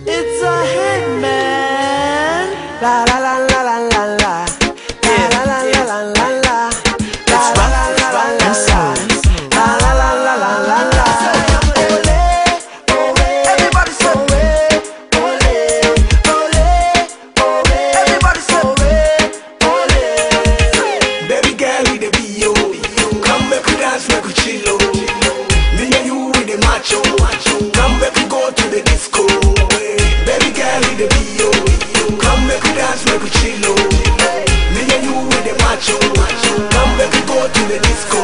It's a hit, man. La la la la la la la. La la la la la la la. La la la la la la la. La la la la la la la. Ole, ole, everybody say ole, ole, ole, ole. Everybody say ole, ole. Baby girl with the B.O. Come make we dance, make we chill, oh. Me and you with the macho. Come make we go to the disco. Baby girl with the B.O. Come make we dance, make we chill, oh. Me and you with the macho. Come make we go to the disco.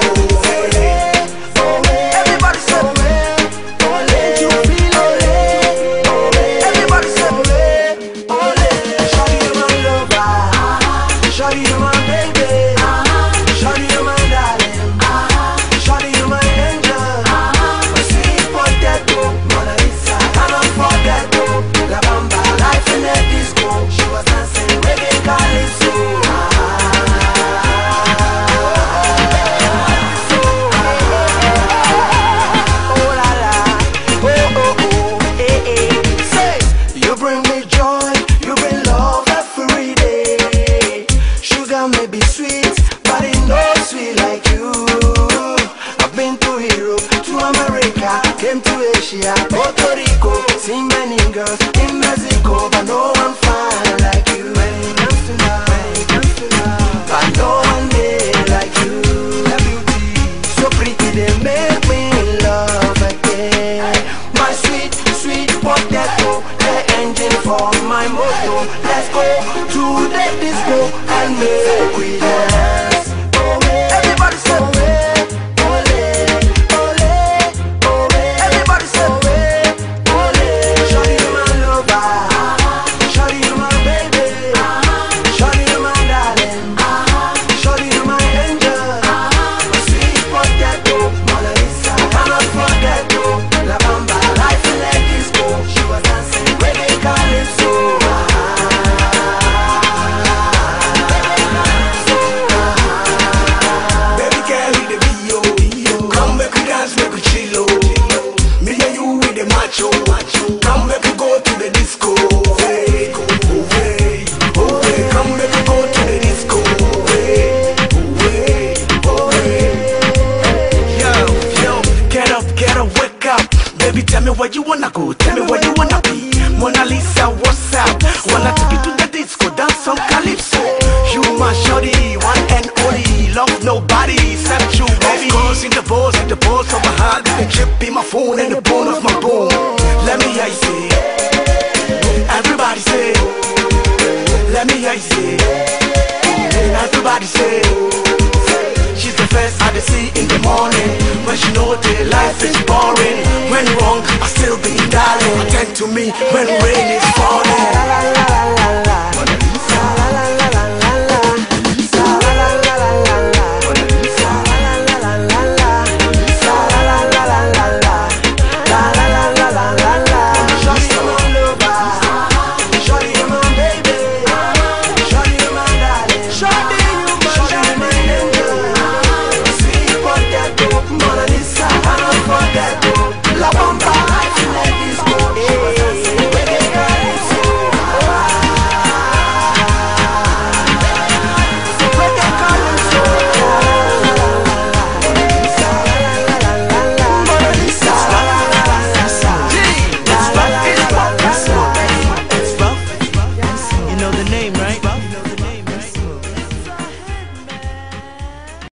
Everybody say ole, you feel ole, ole. Everybody say ole. Shawty, you my lover. Shawty, you my baby. Shawty, you my darling. Shawty, you my angel. My sweet potato, Mona Lisa. I'm unforgettable. La Bamba, life in a disco. She was dancing reggae calypso. Oh la la, oh oh oh, eh eh. Say, you bring me joy, you bring love every day. Sugar may be sweet, but it no sweet like you. I've been to Europe, to America, came to Asia, Puerto Rico, seen many girls in Mexico, but no one fine like you. When it comes to love, but no one made like you. Your beauty, so pretty, they make me in love again. My sweet, sweet potato, the engine for my motor. Let's go to the disco and make we dance. Everybody say ole, ole, ole. Everybody say ole. Shawty, you my lover. Shawty, you my baby. Shawty, you my darling. Shawty, you my angel. My sweet potato, Mona Lisa. I'm unforgettable. La Bamba, life in a disco. She was dancing reggae calypso. Baby girl with the B.O. Come make we dance, make we chill, oh. Me and you with the macho. Come make we go to the disco. Hey, oh, hey, oh, hey. Come make we go to the disco. Hey, oh, hey, oh, hey. Yo, get up, wake up. Baby, tell me where you wanna go, tell me where you wanna be. Mona Lisa, what's up? Wanna take you to the disco, dance some calypso. You my shorty, one and only. Love nobody except you, baby. Of course, in the balls of my heart. The chip in my phone and the bone of my bone. Let me hear you say, everybody say. Let me hear you say, everybody say. She's the first I see in the morning. When she know that life is boring. When wrong, I still be darling. Attend to me when rain is falling. La la la la la la. Mona Lisa. La la la la la la. La la la la la la la. Mona Lisa. La la la la la la. La la la la la la. La la la la la la la. Shawty, you my lover. Shawty, you my baby. Shawty, you my darling. Shawty, you my angel. Sweet potato, Mona Lisa. I'm unforgettable. La Bamba, life in a disco. She was dancing reggae calypso. Reggae calypso. Mona Lisa. You know the name, right?